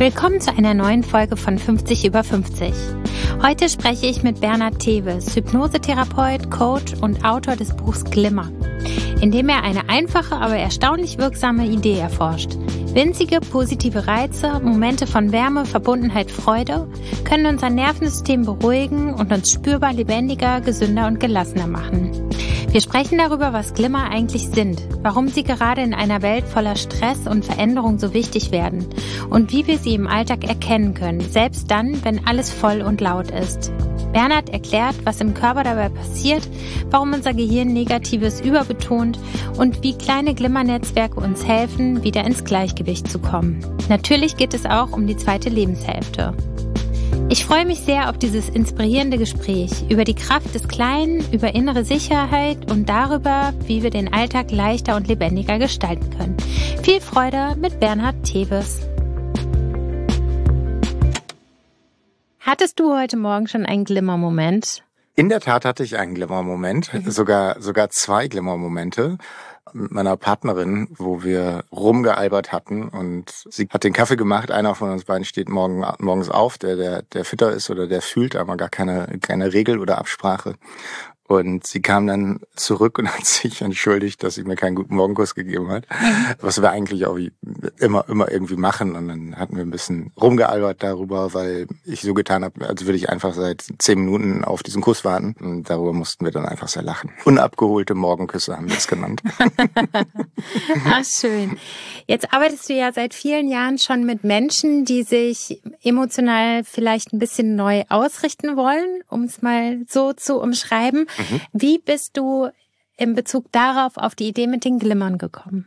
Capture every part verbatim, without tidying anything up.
Willkommen zu einer neuen Folge von fünfzig über fünfzig. Heute spreche ich mit Bernhard Teves, Hypnosetherapeut, Coach und Autor des Buchs Glimmer, in dem er eine einfache, aber erstaunlich wirksame Idee erforscht. Winzige, positive Reize, Momente von Wärme, Verbundenheit, Freude können unser Nervensystem beruhigen und uns spürbar lebendiger, gesünder und gelassener machen. Wir sprechen darüber, was Glimmer eigentlich sind, warum sie gerade in einer Welt voller Stress und Veränderung so wichtig werden und wie wir sie im Alltag erkennen können, selbst dann, wenn alles voll und laut ist. Bernhard erklärt, was im Körper dabei passiert, warum unser Gehirn Negatives überbetont und wie kleine Glimmernetzwerke uns helfen, wieder ins Gleichgewicht zu kommen. Natürlich geht es auch um die zweite Lebenshälfte. Ich freue mich sehr auf dieses inspirierende Gespräch über die Kraft des Kleinen, über innere Sicherheit und darüber, wie wir den Alltag leichter und lebendiger gestalten können. Viel Freude mit Bernhard Teves. Hattest du heute Morgen schon einen Glimmermoment? In der Tat hatte ich einen Glimmermoment, mhm. sogar sogar zwei Glimmermomente mit meiner Partnerin, wo wir rumgealbert hatten und sie hat den Kaffee gemacht. Einer von uns beiden steht morgen, morgens auf, der, der, der fitter ist oder der fühlt, aber gar keine, keine Regel oder Absprache. Und sie kam dann zurück und hat sich entschuldigt, dass sie mir keinen guten Morgenkuss gegeben hat, mhm. was wir eigentlich auch immer immer irgendwie machen. Und dann hatten wir ein bisschen rumgealbert darüber, weil ich so getan habe, als würde ich einfach seit zehn Minuten auf diesen Kuss warten. Und darüber mussten wir dann einfach sehr lachen. Unabgeholte Morgenküsse haben wir es genannt. Ach, schön. Jetzt arbeitest du ja seit vielen Jahren schon mit Menschen, die sich emotional vielleicht ein bisschen neu ausrichten wollen, um es mal so zu umschreiben. Mhm. Wie bist du in Bezug darauf auf die Idee mit den Glimmern gekommen?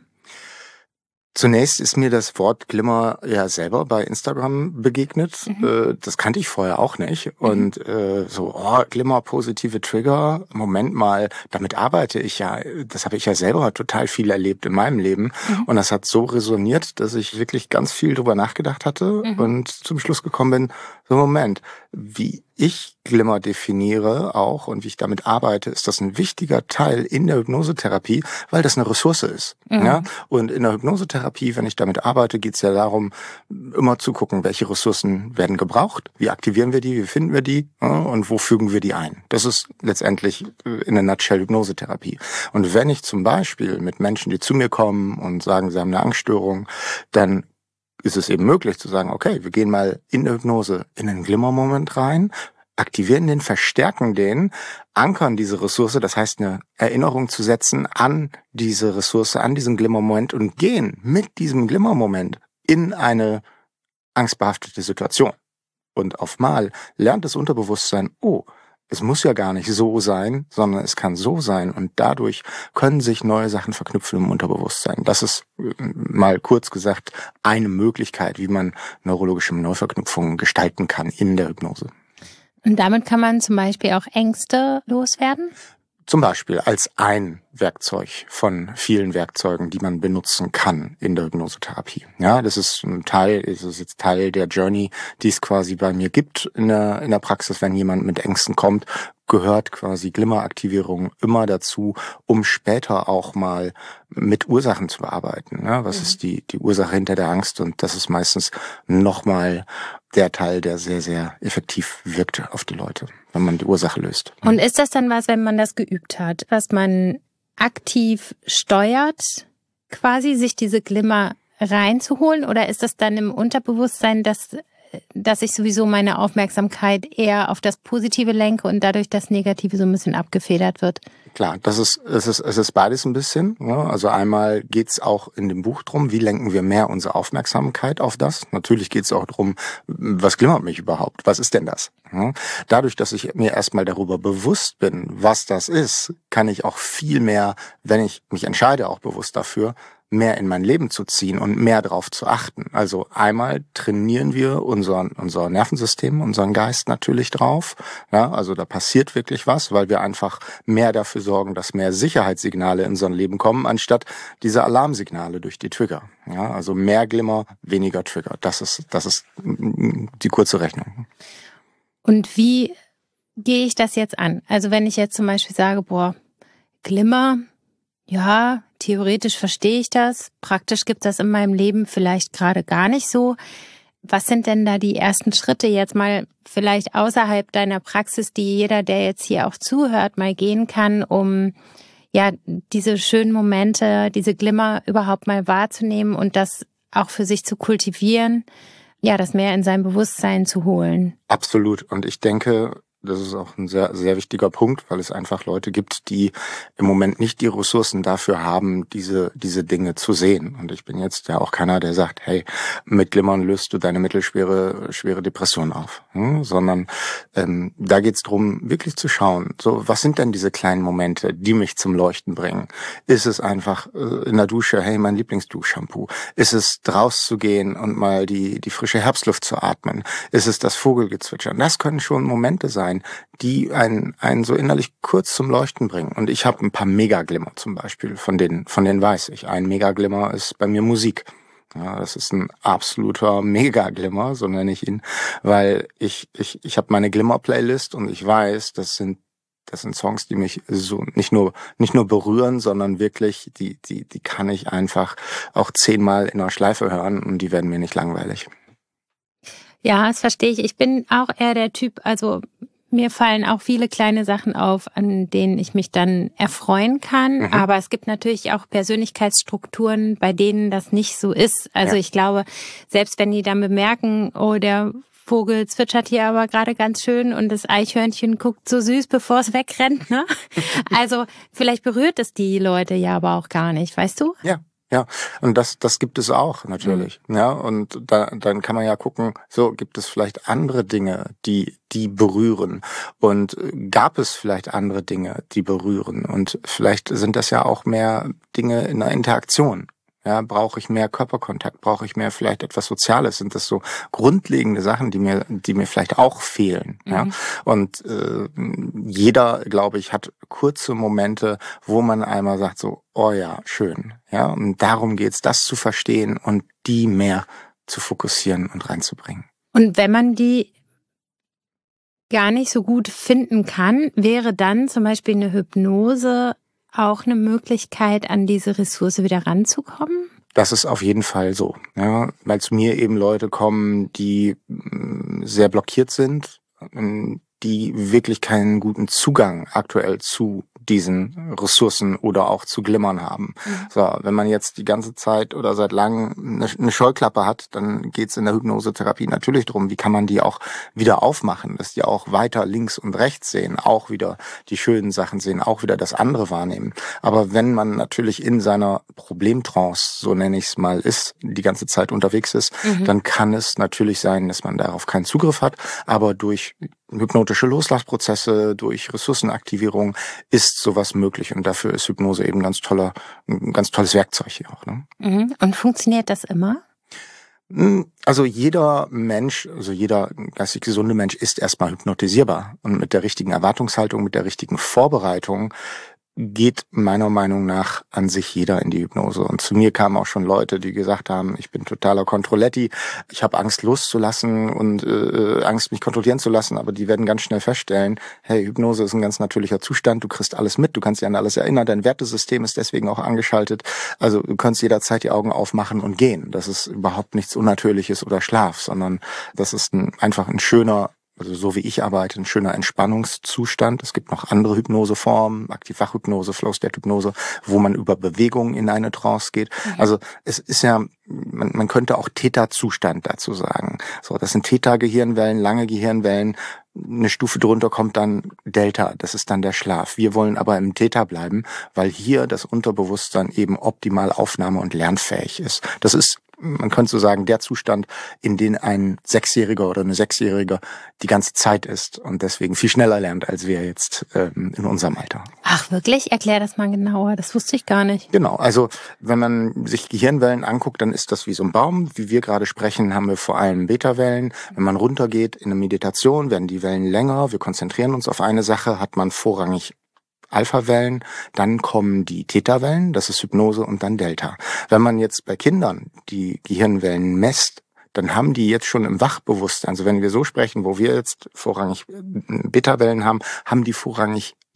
Zunächst ist mir das Wort Glimmer ja selber bei Instagram begegnet. Mhm. Das kannte ich vorher auch nicht. Und mhm. so, oh, Glimmer, positive Trigger. Moment mal, damit arbeite ich ja. Das habe ich ja selber total viel erlebt in meinem Leben. Mhm. Und das hat so resoniert, dass ich wirklich ganz viel drüber nachgedacht hatte mhm. und zum Schluss gekommen bin, so Moment, wie ich Glimmer definiere auch und wie ich damit arbeite, ist das ein wichtiger Teil in der Hypnosetherapie, weil das eine Ressource ist. Mhm. Ja? Und in der Hypnosetherapie, wenn ich damit arbeite, geht es ja darum, immer zu gucken, welche Ressourcen werden gebraucht, wie aktivieren wir die, wie finden wir die ja? und wo fügen wir die ein. Das ist letztendlich in der Nutshell Hypnosetherapie. Und wenn ich zum Beispiel mit Menschen, die zu mir kommen und sagen, sie haben eine Angststörung, dann ist es eben möglich zu sagen, okay, wir gehen mal in der Hypnose in einen Glimmermoment rein, aktivieren den, verstärken den, ankern diese Ressource, das heißt eine Erinnerung zu setzen an diese Ressource, an diesen Glimmermoment und gehen mit diesem Glimmermoment in eine angstbehaftete Situation. Und auf Mal lernt das Unterbewusstsein, oh, es muss ja gar nicht so sein, sondern es kann so sein und dadurch können sich neue Sachen verknüpfen im Unterbewusstsein. Das ist mal kurz gesagt eine Möglichkeit, wie man neurologische Neuverknüpfungen gestalten kann in der Hypnose. Und damit kann man zum Beispiel auch Ängste loswerden? Zum Beispiel als ein Werkzeug von vielen Werkzeugen, die man benutzen kann in der Hypnosetherapie. Ja, das ist ein Teil, das ist jetzt Teil der Journey, die es quasi bei mir gibt in der, in der Praxis, wenn jemand mit Ängsten kommt, gehört quasi Glimmeraktivierung immer dazu, um später auch mal mit Ursachen zu bearbeiten. Ja, was mhm. ist die, die Ursache hinter der Angst? Und das ist meistens nochmal der Teil, der sehr, sehr effektiv wirkt auf die Leute, wenn man die Ursache löst. Und ist das dann was, wenn man das geübt hat, was man aktiv steuert, quasi sich diese Glimmer reinzuholen? Oder ist das dann im Unterbewusstsein, dass dass ich sowieso meine Aufmerksamkeit eher auf das Positive lenke und dadurch das Negative so ein bisschen abgefedert wird? Klar, das ist, es ist, es ist beides ein bisschen. Ja. Also einmal geht's auch in dem Buch drum, wie lenken wir mehr unsere Aufmerksamkeit auf das. Natürlich geht's auch drum, was glimmert mich überhaupt? Was ist denn das? Ja. Dadurch, dass ich mir erstmal darüber bewusst bin, was das ist, kann ich auch viel mehr, wenn ich mich entscheide, auch bewusst dafür, mehr in mein Leben zu ziehen und mehr darauf zu achten. Also einmal trainieren wir unser, unser Nervensystem, unseren Geist natürlich drauf. Ja, also da passiert wirklich was, weil wir einfach mehr dafür sorgen, dass mehr Sicherheitssignale in unser Leben kommen, anstatt diese Alarmsignale durch die Trigger. Ja, also mehr Glimmer, weniger Trigger. Das ist, das ist die kurze Rechnung. Und wie gehe ich das jetzt an? Also wenn ich jetzt zum Beispiel sage, boah, Glimmer, ja, theoretisch verstehe ich das. Praktisch gibt es das in meinem Leben vielleicht gerade gar nicht so. Was sind denn da die ersten Schritte jetzt mal vielleicht außerhalb deiner Praxis, die jeder, der jetzt hier auch zuhört, mal gehen kann, um ja diese schönen Momente, diese Glimmer überhaupt mal wahrzunehmen und das auch für sich zu kultivieren, ja, das mehr in sein Bewusstsein zu holen? Absolut. Und ich denke, das ist auch ein sehr, sehr wichtiger Punkt, weil es einfach Leute gibt, die im Moment nicht die Ressourcen dafür haben, diese, diese Dinge zu sehen. Und ich bin jetzt ja auch keiner, der sagt, hey, mit Glimmern löst du deine mittelschwere, schwere Depression auf. Hm? Sondern, ähm, da geht's drum, wirklich zu schauen, so, was sind denn diese kleinen Momente, die mich zum Leuchten bringen? Ist es einfach äh, in der Dusche, hey, mein Lieblingsduschshampoo? Ist es rauszugehen und mal die, die frische Herbstluft zu atmen? Ist es das Vogelgezwitschern? Das können schon Momente sein, die einen, einen so innerlich kurz zum Leuchten bringen. Und ich habe ein paar Megaglimmer zum Beispiel, von denen, von denen weiß ich. Ein Megaglimmer ist bei mir Musik. Ja, das ist ein absoluter Megaglimmer, so nenne ich ihn, weil ich, ich, ich habe meine Glimmer-Playlist und ich weiß, das sind Das sind Songs, die mich so nicht nur nicht nur berühren, sondern wirklich, die die die kann ich einfach auch zehnmal in einer Schleife hören und die werden mir nicht langweilig. Ja, das verstehe ich. Ich bin auch eher der Typ, also mir fallen auch viele kleine Sachen auf, an denen ich mich dann erfreuen kann. Mhm. Aber es gibt natürlich auch Persönlichkeitsstrukturen, bei denen das nicht so ist. Also ja. Ich glaube, selbst wenn die dann bemerken, oh, der Vogel zwitschert hier aber gerade ganz schön und das Eichhörnchen guckt so süß, bevor es wegrennt, ne? Also vielleicht berührt es die Leute ja aber auch gar nicht, weißt du? Ja. Ja, und das, das gibt es auch natürlich. Mhm. Ja, und da, dann kann man ja gucken, so gibt es vielleicht andere Dinge, die, die berühren. Und gab es vielleicht andere Dinge, die berühren? Und vielleicht sind das ja auch mehr Dinge in der Interaktion. Ja, brauche ich mehr Körperkontakt? Brauche ich mehr vielleicht etwas Soziales? Sind das so grundlegende Sachen, die mir, die mir vielleicht auch fehlen? Mhm. Ja, und äh, jeder, glaube ich, hat kurze Momente, wo man einmal sagt so, oh ja, schön. Ja, und darum geht's, das zu verstehen und die mehr zu fokussieren und reinzubringen. Und wenn man die gar nicht so gut finden kann, wäre dann zum Beispiel eine Hypnose auch eine Möglichkeit, an diese Ressource wieder ranzukommen? Das ist auf jeden Fall so, ja, weil zu mir eben Leute kommen, die sehr blockiert sind, die wirklich keinen guten Zugang aktuell zu diesen Ressourcen oder auch zu Glimmern haben. Mhm. So, wenn man jetzt die ganze Zeit oder seit langem eine Scheuklappe hat, dann geht's in der Hypnosetherapie natürlich darum, wie kann man die auch wieder aufmachen, dass die auch weiter links und rechts sehen, auch wieder die schönen Sachen sehen, auch wieder das andere wahrnehmen. Aber wenn man natürlich in seiner Problemtrance, so nenne ich es mal, ist, die ganze Zeit unterwegs ist, mhm. dann kann es natürlich sein, dass man darauf keinen Zugriff hat, aber durch hypnotische Loslassprozesse, durch Ressourcenaktivierung ist sowas möglich und dafür ist Hypnose eben ganz toller, ein ganz tolles Werkzeug hier auch. Ne? Mhm. Und funktioniert das immer? Also jeder Mensch, also jeder geistig gesunde Mensch ist erstmal hypnotisierbar und mit der richtigen Erwartungshaltung, mit der richtigen Vorbereitung geht meiner Meinung nach an sich jeder in die Hypnose. Und zu mir kamen auch schon Leute, die gesagt haben, ich bin totaler Controletti, ich habe Angst loszulassen und äh, Angst, mich kontrollieren zu lassen, aber die werden ganz schnell feststellen, hey, Hypnose ist ein ganz natürlicher Zustand, du kriegst alles mit, du kannst dich an alles erinnern, dein Wertesystem ist deswegen auch angeschaltet, also du kannst jederzeit die Augen aufmachen und gehen. Das ist überhaupt nichts Unnatürliches oder Schlaf, sondern das ist ein, einfach ein schöner, also so wie ich arbeite, ein schöner Entspannungszustand. Es gibt noch andere Hypnoseformen, Aktiv-Wach-Hypnose, Flow-State-Hypnose, wo man über Bewegungen in eine Trance geht. Mhm. Also es ist ja, man, man könnte auch Theta-Zustand dazu sagen. So, das sind Theta-Gehirnwellen, lange Gehirnwellen. Eine Stufe drunter kommt dann Delta, das ist dann der Schlaf. Wir wollen aber im Theta bleiben, weil hier das Unterbewusstsein eben optimal aufnahme- und lernfähig ist. Das ist, man könnte so sagen, der Zustand, in den ein Sechsjähriger oder eine Sechsjährige die ganze Zeit ist und deswegen viel schneller lernt, als wir jetzt ähm, in unserem Alter. Ach wirklich? Erklär das mal genauer, das wusste ich gar nicht. Genau, also wenn man sich Gehirnwellen anguckt, dann ist das wie so ein Baum. Wie wir gerade sprechen, haben wir vor allem Beta-Wellen. Wenn man runtergeht in eine Meditation, werden die Wellen länger. Wir konzentrieren uns auf eine Sache, hat man vorrangig Alpha-Wellen, dann kommen die Theta-Wellen, das ist Hypnose, und dann Delta. Wenn man jetzt bei Kindern die Gehirnwellen messt, dann haben die jetzt schon im Wachbewusstsein, also wenn wir so sprechen, wo wir jetzt vorrangig Beta-Wellen haben, haben die vorrangig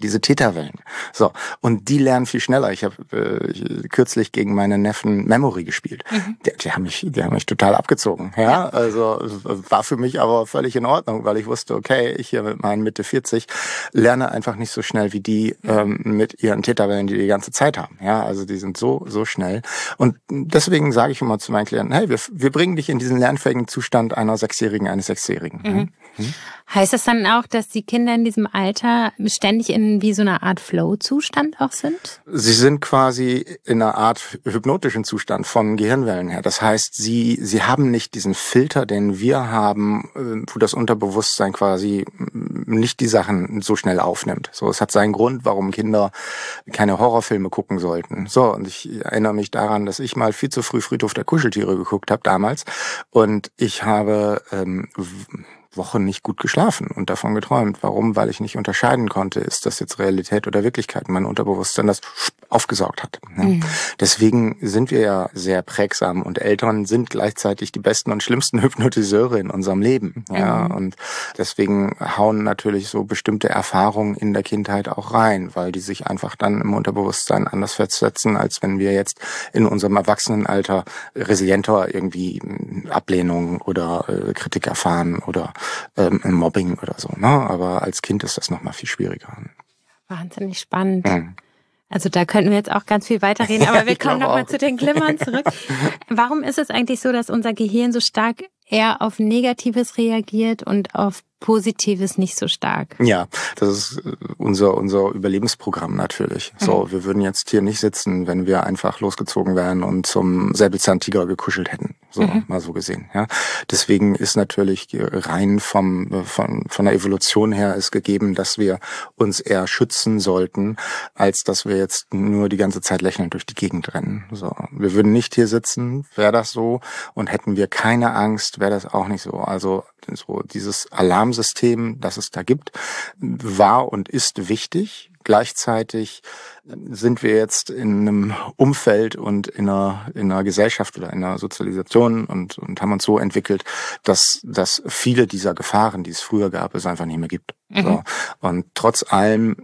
diese Theta-Wellen. So, und die lernen viel schneller. Ich habe äh, kürzlich gegen meine Neffen Memory gespielt. Mhm. Die, die haben mich, die haben mich total abgezogen. Ja, ja. Also war für mich aber völlig in Ordnung, weil ich wusste, okay, ich hier mit meinen Mitte vierzig lerne einfach nicht so schnell wie die ähm, mit ihren Theta-Wellen, die die ganze Zeit haben. Ja, also die sind so so schnell. Und deswegen sage ich immer zu meinen Klienten: Hey, wir wir bringen dich in diesen lernfähigen Zustand einer Sechsjährigen, eines Sechsjährigen. Mhm. Mhm. Heißt das dann auch, dass die Kinder in diesem Alter ständig in wie so einer Art Flow-Zustand auch sind? Sie sind quasi in einer Art hypnotischen Zustand von Gehirnwellen her. Das heißt, sie sie haben nicht diesen Filter, den wir haben, wo das Unterbewusstsein quasi nicht die Sachen so schnell aufnimmt. So, es hat seinen Grund, warum Kinder keine Horrorfilme gucken sollten. So, und ich erinnere mich daran, dass ich mal viel zu früh Friedhof der Kuscheltiere geguckt habe damals, und ich habe ähm, Wochen nicht gut geschlafen und davon geträumt. Warum? Weil ich nicht unterscheiden konnte, ist das jetzt Realität oder Wirklichkeit. Mein Unterbewusstsein das aufgesaugt hat. Ja. Mhm. Deswegen sind wir ja sehr prägsam, und Eltern sind gleichzeitig die besten und schlimmsten Hypnotiseure in unserem Leben. Ja, mhm. Und deswegen hauen natürlich so bestimmte Erfahrungen in der Kindheit auch rein, weil die sich einfach dann im Unterbewusstsein anders festsetzen, als wenn wir jetzt in unserem Erwachsenenalter resilienter irgendwie Ablehnung oder äh, Kritik erfahren oder ähm, Mobbing oder so. Ne? Aber als Kind ist das noch mal viel schwieriger. Wahnsinnig spannend. Mhm. Also da könnten wir jetzt auch ganz viel weiterreden, aber wir kommen nochmal zu den Glimmern zurück. Warum ist es eigentlich so, dass unser Gehirn so stark eher auf Negatives reagiert und auf Positives nicht so stark? Ja, das ist unser unser Überlebensprogramm natürlich. Mhm. So, wir würden jetzt hier nicht sitzen, wenn wir einfach losgezogen wären und zum Säbelzahntiger gekuschelt hätten. So, mhm. mal so gesehen. Ja, deswegen ist natürlich rein vom von von der Evolution her ist gegeben, dass wir uns eher schützen sollten, als dass wir jetzt nur die ganze Zeit lächelnd durch die Gegend rennen. So, wir würden nicht hier sitzen, wäre das so, und hätten wir keine Angst, wäre das auch nicht so. Also so dieses Alarmsystem, das es da gibt, war und ist wichtig. Gleichzeitig sind wir jetzt in einem Umfeld und in einer, in einer Gesellschaft oder in einer Sozialisation und, und haben uns so entwickelt, dass, dass viele dieser Gefahren, die es früher gab, es einfach nicht mehr gibt. Mhm. So. Und trotz allem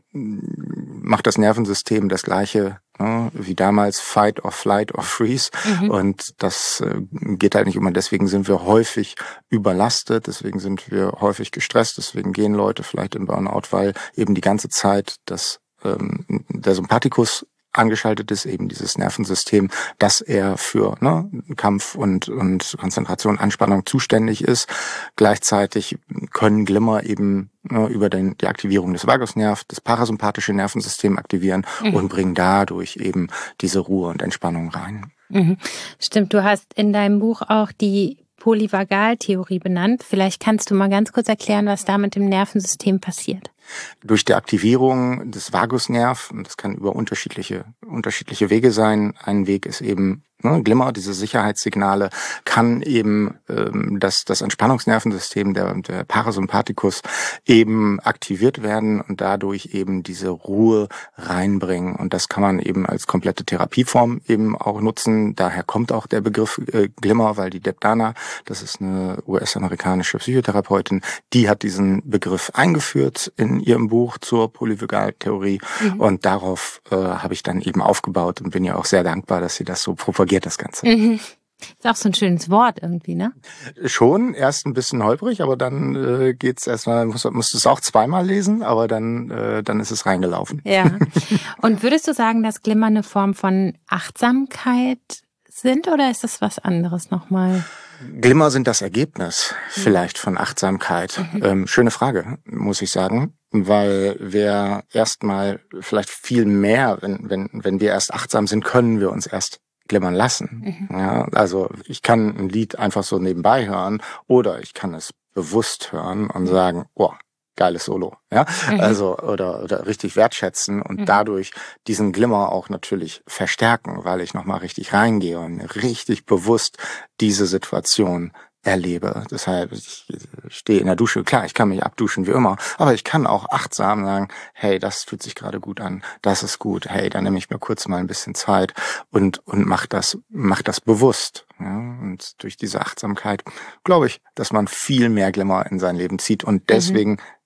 macht das Nervensystem das Gleiche, ne, wie damals: Fight or Flight or Freeze. Mhm. Und das äh, geht halt nicht immer. Deswegen sind wir häufig überlastet, deswegen sind wir häufig gestresst, deswegen gehen Leute vielleicht in Burnout, weil eben die ganze Zeit das ähm, der Sympathikus angeschaltet ist, eben dieses Nervensystem, dass er für ne, Kampf und, und Konzentration, Anspannung zuständig ist. Gleichzeitig können Glimmer eben ne, über den, die Aktivierung des Vagusnerv, das parasympathische Nervensystem aktivieren, mhm. und bringen dadurch eben diese Ruhe und Entspannung rein. Mhm. Stimmt, du hast in deinem Buch auch die Polyvagaltheorie benannt. Vielleicht kannst du mal ganz kurz erklären, was da mit dem Nervensystem passiert. Durch die Aktivierung des Vagusnerv, und das kann über unterschiedliche unterschiedliche Wege sein. Ein Weg ist eben ne, Glimmer, diese Sicherheitssignale, kann eben ähm, das das Entspannungsnervensystem, der der Parasympathikus, eben aktiviert werden und dadurch eben diese Ruhe reinbringen. Und das kann man eben als komplette Therapieform eben auch nutzen. Daher kommt auch der Begriff äh, Glimmer, weil die Deb Dana, das ist eine U S-amerikanische Psychotherapeutin, die hat diesen Begriff eingeführt in ihrem Buch zur Polyvagaltheorie. Mhm. Und darauf äh, habe ich dann eben aufgebaut und bin ja auch sehr dankbar, dass sie das so propagiert, das Ganze. Mhm. Ist auch so ein schönes Wort irgendwie, ne? Schon, erst ein bisschen holprig, aber dann äh, geht's erstmal, musst, musst du es auch zweimal lesen, aber dann, äh, dann ist es reingelaufen. Ja. Und würdest du sagen, dass Glimmer eine Form von Achtsamkeit sind, oder ist das was anderes nochmal? Glimmer sind das Ergebnis vielleicht von Achtsamkeit. Mhm. Ähm, schöne Frage, muss ich sagen, weil wir erstmal vielleicht viel mehr, wenn, wenn, wenn wir erst achtsam sind, können wir uns erst glimmern lassen. Mhm. Ja, also ich kann ein Lied einfach so nebenbei hören oder ich kann es bewusst hören und sagen, oh, geiles Solo, ja, mhm. also oder oder richtig wertschätzen und mhm. dadurch diesen Glimmer auch natürlich verstärken, weil ich nochmal richtig reingehe und richtig bewusst diese Situation erlebe. Deshalb, ich stehe in der Dusche, klar, ich kann mich abduschen wie immer, aber ich kann auch achtsam sagen, hey, das fühlt sich gerade gut an, das ist gut, hey, dann nehme ich mir kurz mal ein bisschen Zeit und und mach das, mach das bewusst. Ja, und durch diese Achtsamkeit glaube ich, dass man viel mehr Glimmer in sein Leben zieht und deswegen mhm.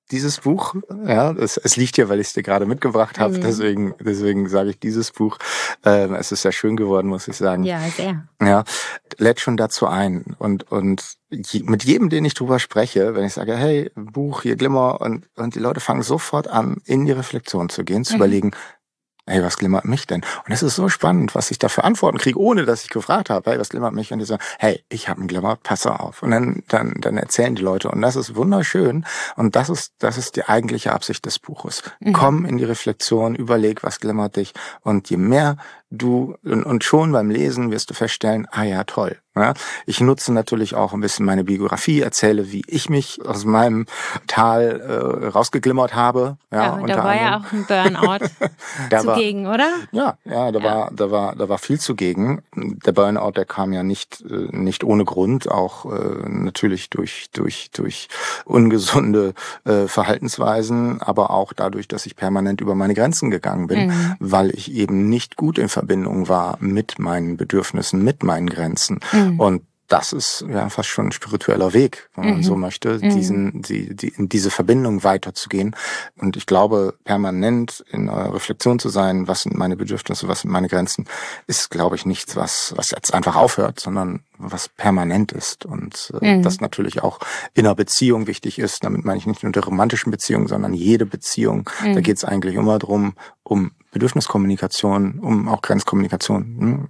dieses Buch, ja, es, es liegt hier, weil ich es dir gerade mitgebracht habe, mhm. deswegen, deswegen sage ich dieses Buch. Ähm, es ist sehr schön geworden, muss ich sagen. Ja, sehr. Ja, lädt schon dazu ein. Und, und je, mit jedem, den ich drüber spreche, wenn ich sage, hey, Buch, hier Glimmer, und, und die Leute fangen sofort an, in die Reflexion zu gehen, zu mhm. überlegen, hey, was glimmert mich denn? Und es ist so spannend, was ich da für Antworten kriege, ohne dass ich gefragt habe, hey, was glimmert mich? Und die sagen, hey, ich habe einen Glimmer, pass auf. Und dann, dann, dann erzählen die Leute, und das ist wunderschön. Und das ist, das ist die eigentliche Absicht des Buches. Mhm. Komm in die Reflexion, überleg, was glimmert dich. Und je mehr du, und, und schon beim Lesen wirst du feststellen, ah ja, toll. Ja, ich nutze natürlich auch ein bisschen meine Biografie, erzähle, wie ich mich aus meinem Tal äh, rausgeglimmert habe. Ja, ja und da war ja auch ein Burnout zugegen, oder? Ja, ja, da ja. war, da war, da war viel zugegen. Der Burnout, der kam ja nicht, äh, nicht ohne Grund, auch äh, natürlich durch, durch, durch ungesunde äh, Verhaltensweisen, aber auch dadurch, dass ich permanent über meine Grenzen gegangen bin, mhm. weil ich eben nicht gut in Verbindung war mit meinen Bedürfnissen, mit meinen Grenzen. Mhm. Und das ist ja fast schon ein spiritueller Weg, wenn man mhm. so möchte, mhm. diesen, die, die, in diese Verbindung weiterzugehen. Und ich glaube, permanent in eurer Reflexion zu sein, was sind meine Bedürfnisse, was sind meine Grenzen, ist, glaube ich, nichts, was, was jetzt einfach aufhört, sondern was permanent ist. Und äh, mhm. das natürlich auch in einer Beziehung wichtig ist. Damit meine ich nicht nur die romantischen Beziehungen, sondern jede Beziehung. Mhm. Da geht es eigentlich immer drum, um Bedürfniskommunikation, um auch Grenzkommunikation.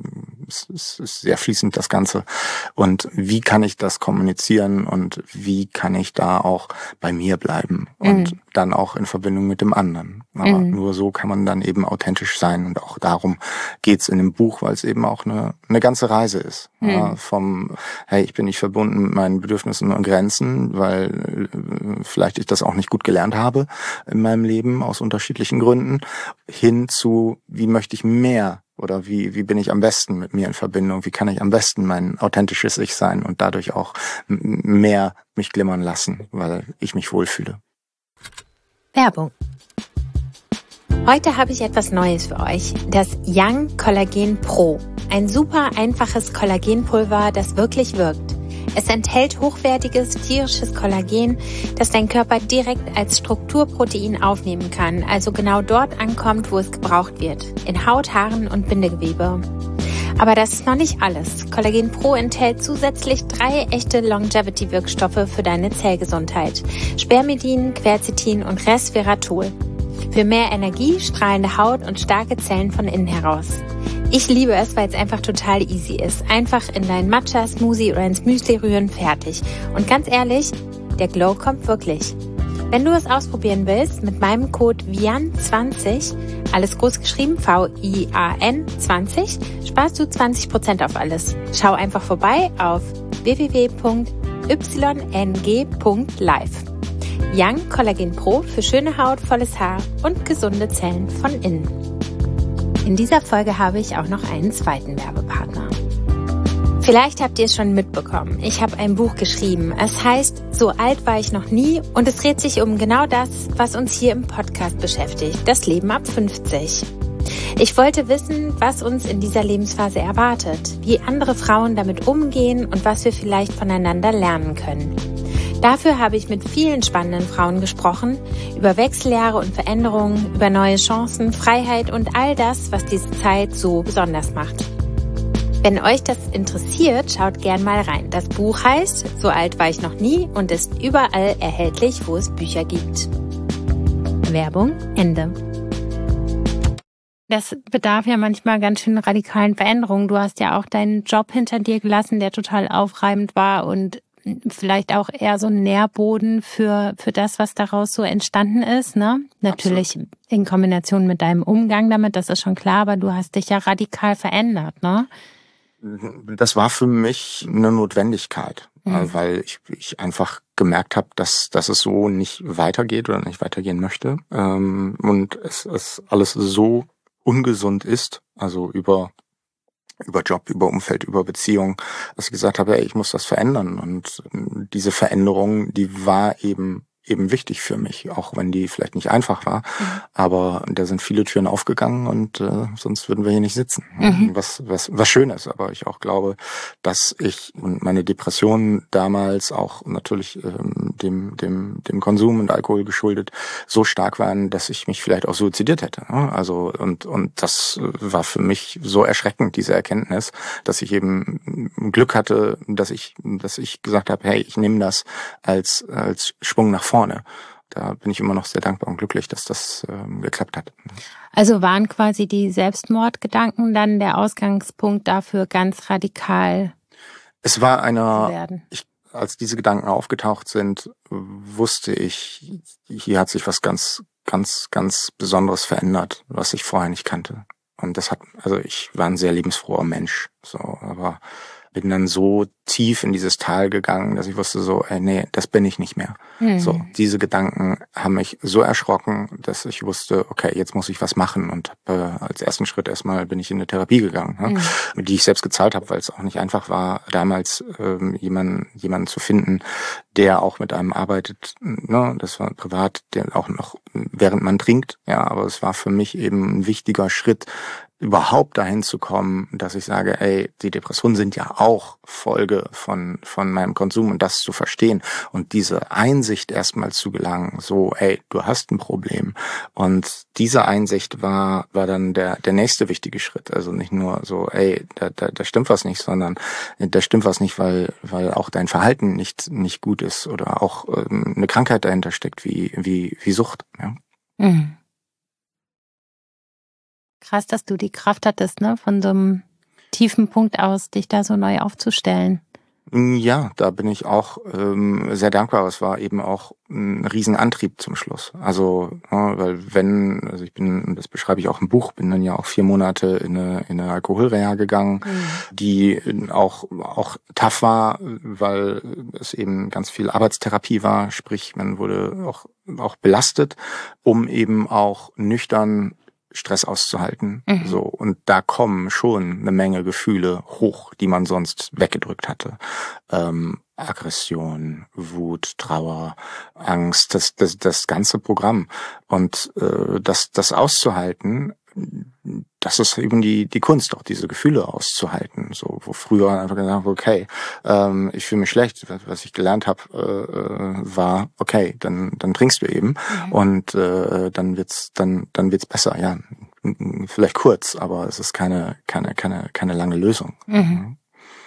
Es ist sehr fließend, das Ganze. Und wie kann ich das kommunizieren und wie kann ich da auch bei mir bleiben und mhm. dann auch in Verbindung mit dem anderen. Aber mhm. nur so kann man dann eben authentisch sein. Und auch darum geht's in dem Buch, weil es eben auch eine, eine ganze Reise ist. Mhm. Ja, vom, hey, ich bin nicht verbunden mit meinen Bedürfnissen und Grenzen, weil äh, vielleicht ich das auch nicht gut gelernt habe in meinem Leben aus unterschiedlichen Gründen, hin zu, wie möchte ich mehr oder wie wie bin ich am besten mit mir in Verbindung, wie kann ich am besten mein authentisches Ich sein und dadurch auch mehr mich glimmern lassen, weil ich mich wohlfühle. Werbung. Heute habe ich etwas Neues für euch, das Young Collagen Pro. Ein super einfaches Kollagenpulver, das wirklich wirkt. Es enthält hochwertiges tierisches Kollagen, das dein Körper direkt als Strukturprotein aufnehmen kann, also genau dort ankommt, wo es gebraucht wird, in Haut, Haaren und Bindegewebe. Aber das ist noch nicht alles. Collagen Pro enthält zusätzlich drei echte Longevity-Wirkstoffe für deine Zellgesundheit: Spermidin, Quercetin und Resveratrol. Für mehr Energie, strahlende Haut und starke Zellen von innen heraus. Ich liebe es, weil es einfach total easy ist. Einfach in deinen Matcha, Smoothie oder ins Müsli rühren, fertig. Und ganz ehrlich, der Glow kommt wirklich. Wenn du es ausprobieren willst, mit meinem Code V I A N zwanzig, alles groß geschrieben, V I A N zwanzig, sparst du zwanzig Prozent auf alles. Schau einfach vorbei auf w w w punkt y n g punkt live. Young Collagen Pro für schöne Haut, volles Haar und gesunde Zellen von innen. In dieser Folge habe ich auch noch einen zweiten Werbepartner. Vielleicht habt ihr es schon mitbekommen. Ich habe ein Buch geschrieben. Es heißt So alt war ich noch nie und es dreht sich um genau das, was uns hier im Podcast beschäftigt, das Leben ab fünfzig. Ich wollte wissen, was uns in dieser Lebensphase erwartet, wie andere Frauen damit umgehen und was wir vielleicht voneinander lernen können. Dafür habe ich mit vielen spannenden Frauen gesprochen, über Wechseljahre und Veränderungen, über neue Chancen, Freiheit und all das, was diese Zeit so besonders macht. Wenn euch das interessiert, schaut gern mal rein. Das Buch heißt So alt war ich noch nie und ist überall erhältlich, wo es Bücher gibt. Werbung Ende. Das bedarf ja manchmal ganz schön radikalen Veränderungen. Du hast ja auch deinen Job hinter dir gelassen, der total aufreibend war und vielleicht auch eher so ein Nährboden für für das, was daraus so entstanden ist, ne? Natürlich Absolut. In Kombination mit deinem Umgang damit, das ist schon klar, aber du hast dich ja radikal verändert, ne? Das war für mich eine Notwendigkeit, mhm. weil ich, ich einfach gemerkt habe, dass dass es so nicht weitergeht oder nicht weitergehen möchte, ähm, und es, es alles so ungesund ist, also über über Job, über Umfeld, über Beziehung, dass ich gesagt habe, ey, ich muss das verändern. Und diese Veränderung, die war eben eben wichtig für mich, auch wenn die vielleicht nicht einfach war. Mhm. Aber da sind viele Türen aufgegangen und äh, sonst würden wir hier nicht sitzen. Mhm. Was, was, was schön ist. Aber ich auch glaube, dass ich und meine Depressionen damals auch natürlich ähm, dem, dem, dem Konsum und Alkohol geschuldet so stark waren, dass ich mich vielleicht auch suizidiert hätte. Ne? Also und, und das war für mich so erschreckend, diese Erkenntnis, dass ich eben Glück hatte, dass ich, dass ich gesagt habe, hey, ich nehme das als, als Schwung nach vorne. Da bin ich immer noch sehr dankbar und glücklich, dass das ähm, geklappt hat. Also waren quasi die Selbstmordgedanken dann der Ausgangspunkt dafür, ganz radikal es war zu einer, werden? ich, als diese Gedanken aufgetaucht sind, wusste ich, hier hat sich was ganz, ganz, ganz Besonderes verändert, was ich vorher nicht kannte. Und das hat, also ich war ein sehr lebensfroher Mensch, so, aber bin dann so tief in dieses Tal gegangen, dass ich wusste so, ey, nee, das bin ich nicht mehr. Hm. So, diese Gedanken haben mich so erschrocken, dass ich wusste, okay, jetzt muss ich was machen und hab, äh, als ersten Schritt erstmal bin ich in eine Therapie gegangen, ne, Hm. die ich selbst gezahlt habe, weil es auch nicht einfach war, damals ähm, jemanden, jemanden zu finden, der auch mit einem arbeitet, ne, das war privat, der auch noch während man trinkt, ja, aber es war für mich eben ein wichtiger Schritt, überhaupt dahin zu kommen, dass ich sage, ey, die Depressionen sind ja auch Folge von von meinem Konsum und das zu verstehen und diese Einsicht erstmal zu gelangen, so, ey, du hast ein Problem und diese Einsicht war war dann der der nächste wichtige Schritt, also nicht nur so, ey, da da, da stimmt was nicht, sondern da stimmt was nicht, weil weil auch dein Verhalten nicht nicht gut ist oder auch ähm, eine Krankheit dahinter steckt wie wie wie Sucht, ja. Mhm. Krass, dass du die Kraft hattest, ne, von so einem tiefen Punkt aus, dich da so neu aufzustellen. Ja, da bin ich auch ähm, sehr dankbar. Es war eben auch ein Riesenantrieb zum Schluss. Also, ja, weil wenn, also ich bin, das beschreibe ich auch im Buch, bin dann ja auch vier Monate in eine, in eine Alkoholreha gegangen, mhm. die auch auch tough war, weil es eben ganz viel Arbeitstherapie war. Sprich, man wurde auch auch belastet, um eben auch nüchtern Stress auszuhalten. Mhm. So, und da kommen schon eine Menge Gefühle hoch, die man sonst weggedrückt hatte. Ähm, Aggression, Wut, Trauer, Angst, das, das, das ganze Programm. Und äh, das, das auszuhalten, das ist eben die die Kunst, auch diese Gefühle auszuhalten. So, wo früher einfach gesagt wurde, okay, ähm, ich fühle mich schlecht. Was ich gelernt habe, äh, war, okay, dann dann trinkst du eben mhm. und äh, dann wird's dann dann wird's besser. Ja, vielleicht kurz, aber es ist keine keine keine keine lange Lösung. Mhm.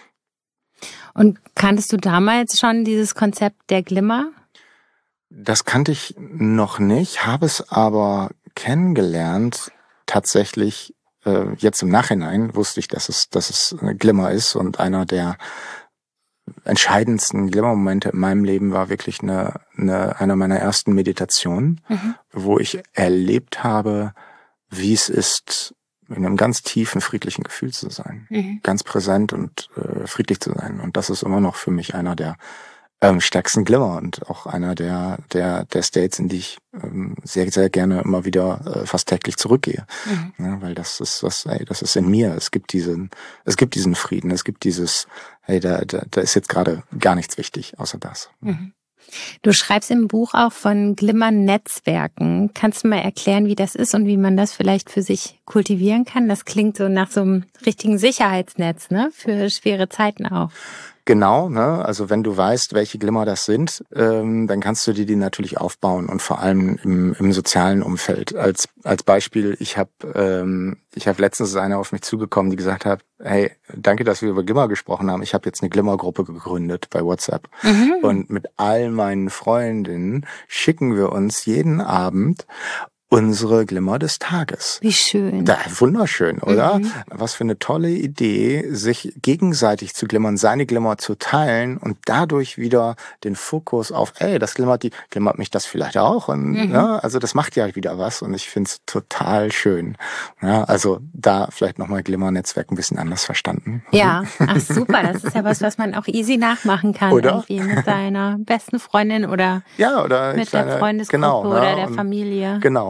Und kanntest du damals schon dieses Konzept der Glimmer? Das kannte ich noch nicht, habe es aber kennengelernt. Tatsächlich, äh, jetzt im Nachhinein wusste ich, dass es, dass es eine Glimmer ist und einer der entscheidendsten Glimmer-Momente in meinem Leben war wirklich eine, eine, einer meiner ersten Meditationen, mhm. wo ich erlebt habe, wie es ist, in einem ganz tiefen, friedlichen Gefühl zu sein. Mhm. Ganz präsent und äh, friedlich zu sein. Und das ist immer noch für mich einer der ähm, stärksten Glimmer und auch einer der der der States, in die ich ähm, sehr, sehr gerne immer wieder äh, fast täglich zurückgehe. Mhm. Ja, weil das ist was, ey, das ist in mir. Es gibt diesen, es gibt diesen Frieden, es gibt dieses, hey, da, da, da ist jetzt gerade gar nichts wichtig, außer das. Mhm. Du schreibst im Buch auch von Glimmer-Netzwerken. Kannst du mal erklären, wie das ist und wie man das vielleicht für sich kultivieren kann? Das klingt so nach so einem richtigen Sicherheitsnetz, ne? Für schwere Zeiten auch. Genau, ne? Also wenn du weißt, welche Glimmer das sind, ähm, dann kannst du dir die natürlich aufbauen und vor allem im, im sozialen Umfeld. Als als Beispiel, ich habe ähm, ich habe letztens eine auf mich zugekommen, die gesagt hat, hey, danke, dass wir über Glimmer gesprochen haben. Ich habe jetzt eine Glimmergruppe gegründet bei WhatsApp mhm. und mit all meinen Freundinnen schicken wir uns jeden Abend unsere Glimmer des Tages. Wie schön. Da, wunderschön, oder? Mhm. Was für eine tolle Idee, sich gegenseitig zu glimmern, seine Glimmer zu teilen und dadurch wieder den Fokus auf, ey, das glimmert die, glimmert mich das vielleicht auch? Und mhm. ja, also das macht ja wieder was und ich find's total schön. Ja, also da vielleicht nochmal Glimmernetzwerk ein bisschen anders verstanden. Ja, ach super, das ist ja was, was man auch easy nachmachen kann. Oder? Irgendwie mit seiner besten Freundin oder, ja, oder mit kleine, der Freundesgruppe genau, oder ne? der und, Familie. Genau.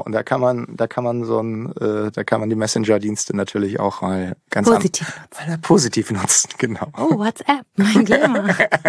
und da kann man, da kann man so ein, äh, da kann man die Messenger-Dienste natürlich auch mal ganz positiv an, nutzen. positiv nutzen, genau. Oh, WhatsApp, mein Glimmer.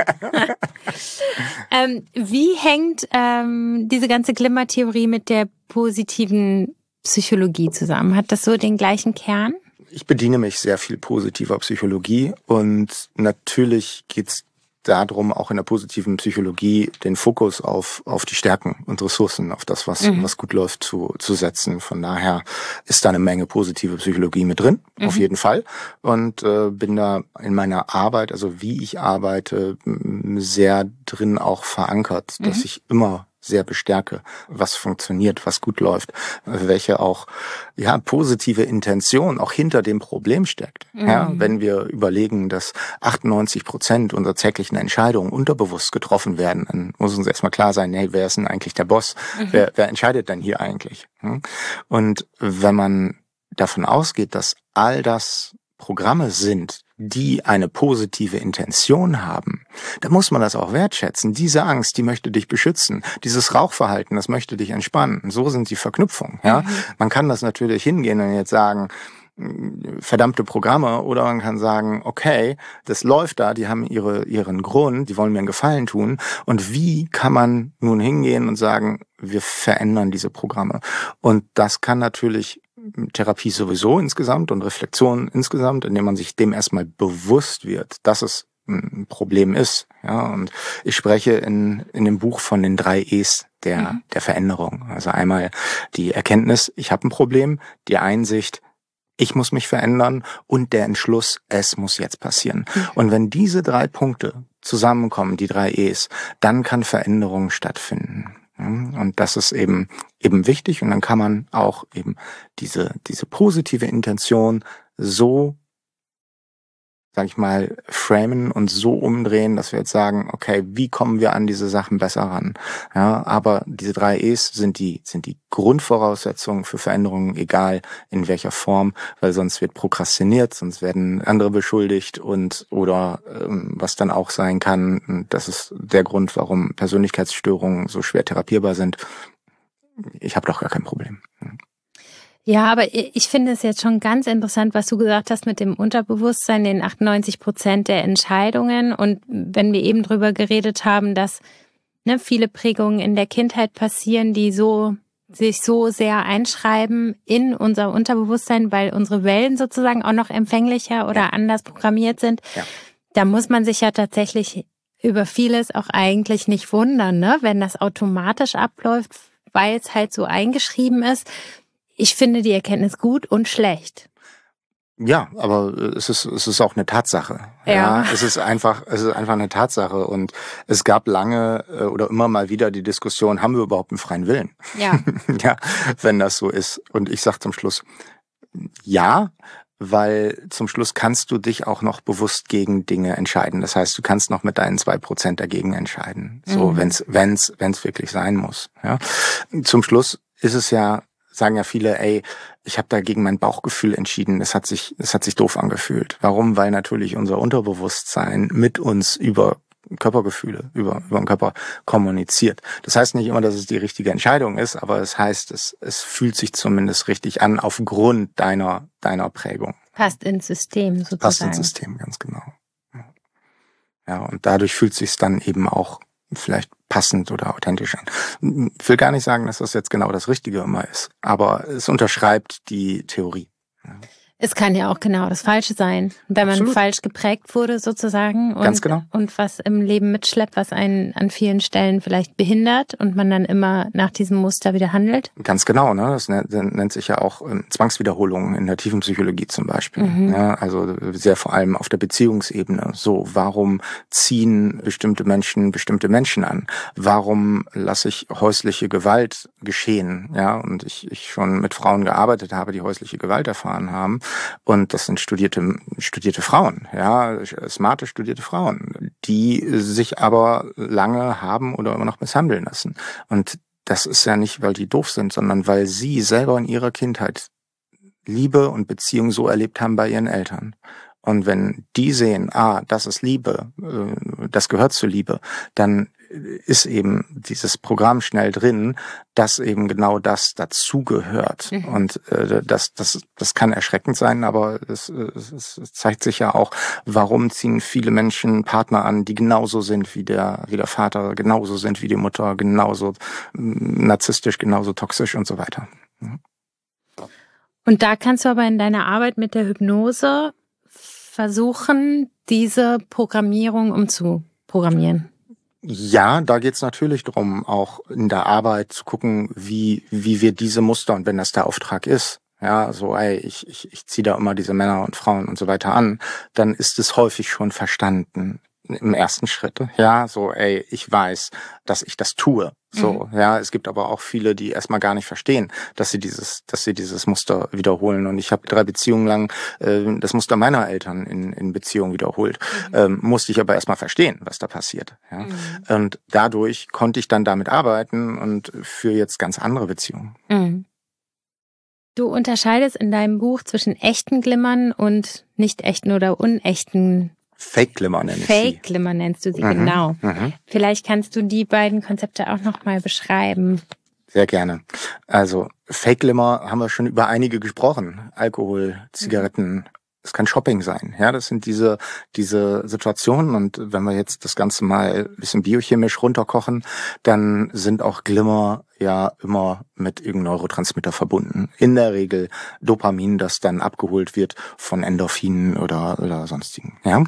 ähm, wie hängt ähm, diese ganze Glimmer-Theorie mit der positiven Psychologie zusammen? Hat das so den gleichen Kern? Ich bediene mich sehr viel positiver Psychologie und natürlich geht's darum, auch in der positiven Psychologie den Fokus auf auf die Stärken und Ressourcen, auf das, was mhm. was gut läuft, zu zu setzen. Von daher ist da eine Menge positive Psychologie mit drin, mhm. auf jeden Fall. Und äh, bin da in meiner Arbeit, also wie ich arbeite, sehr drin auch verankert, mhm. dass ich immer sehr bestärke, was funktioniert, was gut läuft, welche auch ja positive Intention auch hinter dem Problem steckt. Mhm. Ja, wenn wir überlegen, dass achtundneunzig Prozent unserer täglichen Entscheidungen unterbewusst getroffen werden, dann muss uns erstmal klar sein, hey, wer ist denn eigentlich der Boss? Mhm. Wer, wer entscheidet denn hier eigentlich? Und wenn man davon ausgeht, dass all das Programme sind, die eine positive Intention haben, dann muss man das auch wertschätzen. Diese Angst, die möchte dich beschützen. Dieses Rauchverhalten, das möchte dich entspannen. So sind die Verknüpfungen. Ja, mhm. Man kann das natürlich hingehen und jetzt sagen, verdammte Programme, oder man kann sagen, okay, das läuft da, die haben ihre ihren Grund, die wollen mir einen Gefallen tun. Und wie kann man nun hingehen und sagen, wir verändern diese Programme? Und das kann natürlich Therapie sowieso insgesamt und Reflexion insgesamt, indem man sich dem erstmal bewusst wird, dass es ein Problem ist. Ja, und ich spreche in in dem Buch von den drei E's der mhm. der Veränderung. Also einmal die Erkenntnis, ich habe ein Problem, die Einsicht, ich muss mich verändern, und der Entschluss, es muss jetzt passieren. Mhm. Und wenn diese drei Punkte zusammenkommen, die drei E's, dann kann Veränderung stattfinden. Und das ist eben eben wichtig, und dann kann man auch eben diese diese positive Intention so, sag ich mal, framen und so umdrehen, dass wir jetzt sagen, okay, wie kommen wir an diese Sachen besser ran? Ja, aber diese drei E's sind die sind die Grundvoraussetzungen für Veränderungen, egal in welcher Form, weil sonst wird prokrastiniert, sonst werden andere beschuldigt und oder ähm, was dann auch sein kann, das ist der Grund, warum Persönlichkeitsstörungen so schwer therapierbar sind. Ich habe doch gar kein Problem. Ja, aber ich finde es jetzt schon ganz interessant, was du gesagt hast mit dem Unterbewusstsein, den achtundneunzig Prozent der Entscheidungen. Und wenn wir eben drüber geredet haben, dass ne, viele Prägungen in der Kindheit passieren, die so sich so sehr einschreiben in unser Unterbewusstsein, weil unsere Wellen sozusagen auch noch empfänglicher oder ja. anders programmiert sind, ja. Da muss man sich ja tatsächlich über vieles auch eigentlich nicht wundern, ne, wenn das automatisch abläuft, weil es halt so eingeschrieben ist. Ich finde die Erkenntnis gut und schlecht. Ja, aber es ist es ist auch eine Tatsache. Ja. ja, es ist einfach es ist einfach eine Tatsache, und es gab lange oder immer mal wieder die Diskussion, haben wir überhaupt einen freien Willen? Ja. Ja, wenn das so ist. Und ich sage zum Schluss ja, weil zum Schluss kannst du dich auch noch bewusst gegen Dinge entscheiden. Das heißt, du kannst noch mit deinen zwei Prozent dagegen entscheiden. So, mhm. wenn's wenn's wenn's wirklich sein muss. Ja, zum Schluss ist es ja, sagen ja viele, ey, ich habe da gegen mein Bauchgefühl entschieden. Es hat sich, es hat sich doof angefühlt. Warum? Weil natürlich unser Unterbewusstsein mit uns über Körpergefühle, über, über den Körper kommuniziert. Das heißt nicht immer, dass es die richtige Entscheidung ist, aber es heißt, es, es fühlt sich zumindest richtig an aufgrund deiner, deiner Prägung. Passt ins System sozusagen. Passt ins System, ganz genau. Ja, und dadurch fühlt sich's dann eben auch vielleicht passend oder authentisch an. Ich will gar nicht sagen, dass das jetzt genau das Richtige immer ist, aber es unterschreibt die Theorie. Ja. Es kann ja auch genau das Falsche sein, wenn man Absolut. falsch geprägt wurde sozusagen und, Ganz genau. und was im Leben mitschleppt, was einen an vielen Stellen vielleicht behindert und man dann immer nach diesem Muster wieder handelt. Ganz genau, ne? Das nennt sich ja auch Zwangswiederholung in der Tiefenpsychologie zum Beispiel. Mhm. Ja, also sehr vor allem auf der Beziehungsebene. So, warum ziehen bestimmte Menschen bestimmte Menschen an? Warum lasse ich häusliche Gewalt geschehen? Ja, und ich, ich schon mit Frauen gearbeitet habe, die häusliche Gewalt erfahren haben. Und das sind studierte studierte Frauen, ja, smarte studierte Frauen, die sich aber lange haben oder immer noch misshandeln lassen. Und das ist ja nicht, weil die doof sind, sondern weil sie selber in ihrer Kindheit Liebe und Beziehung so erlebt haben bei ihren Eltern. Und wenn die sehen, ah, das ist Liebe, das gehört zur Liebe, dann ist eben dieses Programm schnell drin, dass eben genau das dazugehört. Mhm. Und äh, das, das, das kann erschreckend sein, aber es, es, es zeigt sich ja auch, warum ziehen viele Menschen Partner an, die genauso sind wie der, wie der Vater, genauso sind wie die Mutter, genauso narzisstisch, genauso toxisch und so weiter. Mhm. Und da kannst du aber in deiner Arbeit mit der Hypnose versuchen, diese Programmierung umzuprogrammieren. Ja, da geht's natürlich drum, auch in der Arbeit zu gucken, wie wie wir diese Muster, und wenn das der Auftrag ist, ja, so ey, ich ich ich ziehe da immer diese Männer und Frauen und so weiter an, dann ist es häufig schon verstanden im ersten Schritt. Ja, so ey, ich weiß, dass ich das tue. So, mhm. ja, es gibt aber auch viele, die erstmal gar nicht verstehen, dass sie dieses, dass sie dieses Muster wiederholen. Und ich habe drei Beziehungen lang äh, das Muster meiner Eltern in, in Beziehungen wiederholt. Mhm. Ähm, musste ich aber erstmal verstehen, was da passiert. Ja? Mhm. Und dadurch konnte ich dann damit arbeiten und für jetzt ganz andere Beziehungen. Mhm. Du unterscheidest in deinem Buch zwischen echten Glimmern und nicht echten oder unechten Fake-Glimmer nenne ich sie. Fake-Glimmer nennst du sie, mhm. genau. Mhm. Vielleicht kannst du die beiden Konzepte auch nochmal beschreiben. Sehr gerne. Also Fake-Glimmer haben wir schon über einige gesprochen. Alkohol, Zigaretten, mhm. es kann Shopping sein. Ja, das sind diese diese Situationen. Und wenn wir jetzt das Ganze mal ein bisschen biochemisch runterkochen, dann sind auch Glimmer ja immer mit irgendeinem Neurotransmitter verbunden. In der Regel Dopamin, das dann abgeholt wird von Endorphinen oder oder sonstigen. Ja.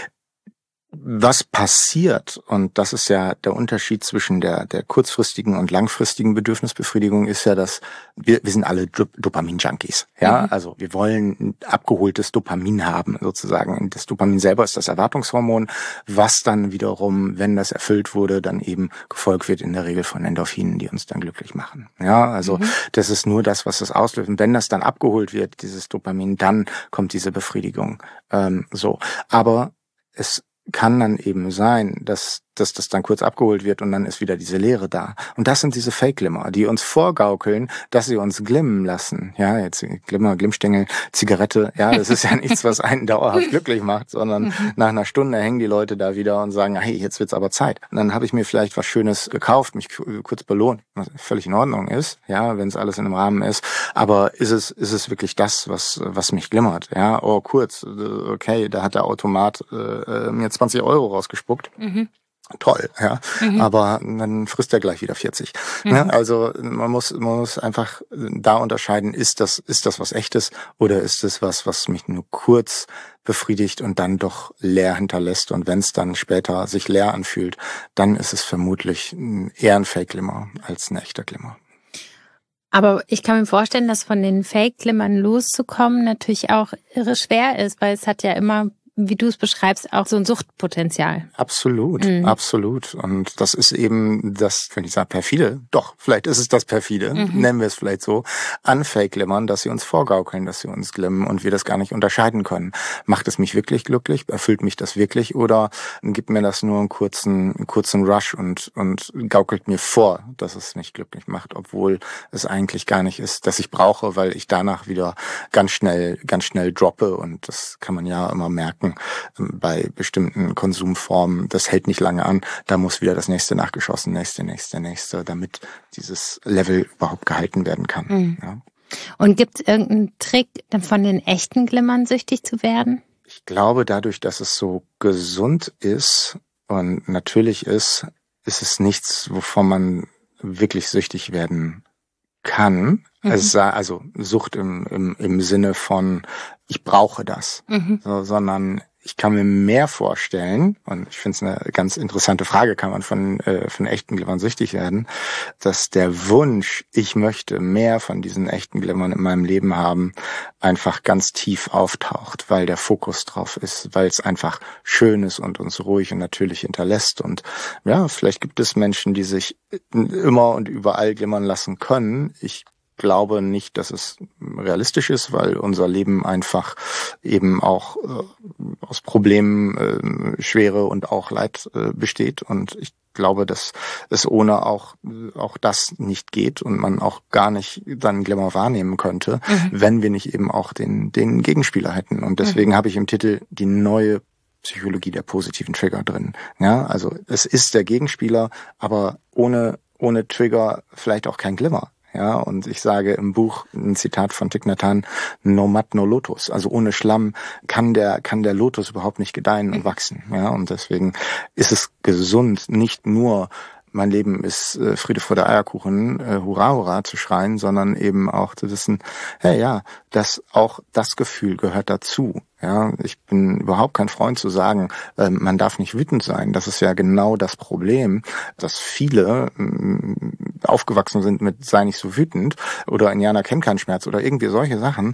Was passiert, und das ist ja der Unterschied zwischen der der kurzfristigen und langfristigen Bedürfnisbefriedigung, ist ja, dass wir wir sind alle Dopamin-Junkies. Ja, mhm. also wir wollen abgeholtes Dopamin haben sozusagen. Das Dopamin selber ist das Erwartungshormon, was dann wiederum, wenn das erfüllt wurde, dann eben gefolgt wird in der Regel von Endorphinen, die uns dann glücklich machen. Ja, also mhm. das ist nur das, was das auslöst. Und wenn das dann abgeholt wird, dieses Dopamin, dann kommt diese Befriedigung. Ähm, so, aber es kann dann eben sein, dass, dass das dann kurz abgeholt wird und dann ist wieder diese Leere da. Und das sind diese Fake-Glimmer, die uns vorgaukeln, dass sie uns glimmen lassen. Ja, jetzt Glimmer, Glimmstängel, Zigarette, ja, das ist ja nichts, was einen dauerhaft glücklich macht, sondern mhm. nach einer Stunde hängen die Leute da wieder und sagen, hey, jetzt wird's aber Zeit. Und dann habe ich mir vielleicht was Schönes gekauft, mich kurz belohnt, was völlig in Ordnung ist, ja, wenn es alles in einem Rahmen ist. Aber ist es, ist es wirklich das, was, was mich glimmert? Ja, oh, kurz, okay, da hat der Automat äh, mir zwanzig Euro rausgespuckt. Mhm. Toll, ja. Mhm. Aber dann frisst er gleich wieder vierzig. Mhm. Ja, also man muss, man muss einfach da unterscheiden, ist das, ist das was Echtes oder ist es was, was mich nur kurz befriedigt und dann doch leer hinterlässt. Und wenn es dann später sich leer anfühlt, dann ist es vermutlich eher ein Fake-Glimmer als ein echter Glimmer. Aber ich kann mir vorstellen, dass von den Fake-Glimmern loszukommen natürlich auch irre schwer ist, weil es hat ja immer, wie du es beschreibst, auch so ein Suchtpotenzial. Absolut, mhm. absolut. Und das ist eben das, wenn ich sage perfide, doch, vielleicht ist es das perfide, mhm. nennen wir es vielleicht so, an Fake-Glimmern, dass sie uns vorgaukeln, dass sie uns glimmen und wir das gar nicht unterscheiden können. Macht es mich wirklich glücklich? Erfüllt mich das wirklich? Oder gibt mir das nur einen kurzen, einen kurzen Rush und, und gaukelt mir vor, dass es mich glücklich macht, obwohl es eigentlich gar nicht ist, dass ich brauche, weil ich danach wieder ganz schnell, ganz schnell droppe und das kann man ja immer merken. Bei bestimmten Konsumformen, das hält nicht lange an, da muss wieder das nächste nachgeschossen, nächste, nächste, nächste, damit dieses Level überhaupt gehalten werden kann. Mhm. Ja. Und gibt es irgendeinen Trick, von den echten Glimmern süchtig zu werden? Ich glaube, dadurch, dass es so gesund ist und natürlich ist, ist es nichts, wovon man wirklich süchtig werden kann. Mhm. Also, also Sucht im, im, im Sinne von, ich brauche das, mhm. so, sondern ich kann mir mehr vorstellen, und ich finde es eine ganz interessante Frage, kann man von, äh, von echten Glimmern süchtig werden, dass der Wunsch, ich möchte mehr von diesen echten Glimmern in meinem Leben haben, einfach ganz tief auftaucht, weil der Fokus drauf ist, weil es einfach schön ist und uns ruhig und natürlich hinterlässt. Und ja, vielleicht gibt es Menschen, die sich immer und überall glimmern lassen können. Ich glaube nicht, dass es realistisch ist, weil unser Leben einfach eben auch äh, aus Problemen, äh, Schwere und auch Leid äh, besteht. Und ich glaube, dass es ohne auch auch das nicht geht und man auch gar nicht dann Glimmer wahrnehmen könnte, mhm. wenn wir nicht eben auch den den Gegenspieler hätten. Und deswegen mhm. habe ich im Titel die neue Psychologie der positiven Trigger drin. Ja, also es ist der Gegenspieler, aber ohne ohne Trigger vielleicht auch kein Glimmer. Ja, und ich sage im Buch ein Zitat von Thich Nhat Hanh: No mud, no lotus. Also ohne Schlamm kann der kann der Lotus überhaupt nicht gedeihen und wachsen. Ja, und deswegen ist es gesund, nicht nur mein Leben ist äh, Friede vor der Eierkuchen, äh, hurra, hurra zu schreien, sondern eben auch zu wissen, hey, ja, dass auch das Gefühl gehört dazu. Ja, ich bin überhaupt kein Freund zu sagen, äh, man darf nicht wütend sein. Das ist ja genau das Problem, dass viele äh, aufgewachsen sind mit sei nicht so wütend oder Indianer kennen keinen Schmerz oder irgendwie solche Sachen.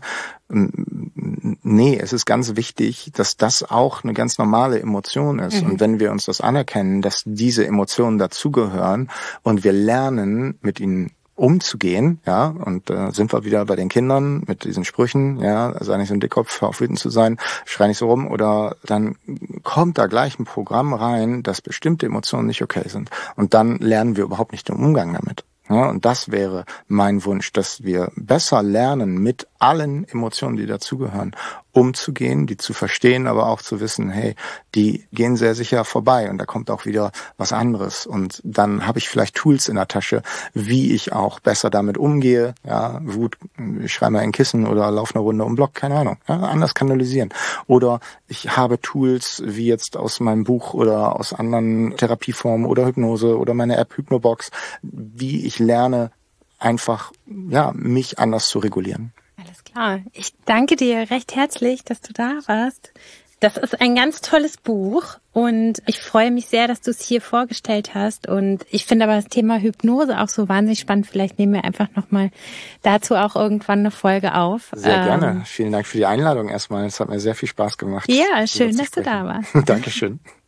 Nee, es ist ganz wichtig, dass das auch eine ganz normale Emotion ist. Mhm. Und wenn wir uns das anerkennen, dass diese Emotionen dazugehören und wir lernen, mit ihnen umzugehen, ja, und da äh, sind wir wieder bei den Kindern mit diesen Sprüchen, ja, sei nicht so ein Dickkopf, hör auf wütend zu sein, schrei nicht so rum, oder dann kommt da gleich ein Programm rein, dass bestimmte Emotionen nicht okay sind. Und dann lernen wir überhaupt nicht den Umgang damit. Ja, und das wäre mein Wunsch, dass wir besser lernen, mit allen Emotionen, die dazugehören, umzugehen, die zu verstehen, aber auch zu wissen, hey, die gehen sehr sicher vorbei und da kommt auch wieder was anderes. Und dann habe ich vielleicht Tools in der Tasche, wie ich auch besser damit umgehe. Ja, Wut, ich schreibe mal ein Kissen oder laufe eine Runde um den Block, keine Ahnung. Ja, anders kanalisieren. Oder ich habe Tools, wie jetzt aus meinem Buch oder aus anderen Therapieformen oder Hypnose oder meine App Hypnobox, wie ich lerne, einfach ja mich anders zu regulieren. Alles klar. Ich danke dir recht herzlich, dass du da warst. Das ist ein ganz tolles Buch und ich freue mich sehr, dass du es hier vorgestellt hast. Und ich finde aber das Thema Hypnose auch so wahnsinnig spannend. Vielleicht nehmen wir einfach nochmal dazu auch irgendwann eine Folge auf. Sehr ähm, gerne. Vielen Dank für die Einladung erstmal. Es hat mir sehr viel Spaß gemacht. Ja, schön, dass du da warst. Dankeschön.